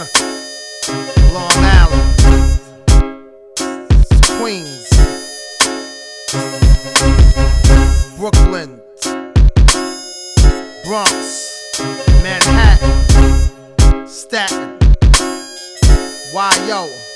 Long Island, Queens, Brooklyn, Bronx, Manhattan, Staten, YO.